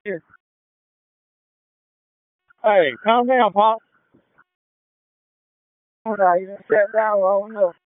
Here. Hey, calm down, Pop. Hold on, you done sat down long enough.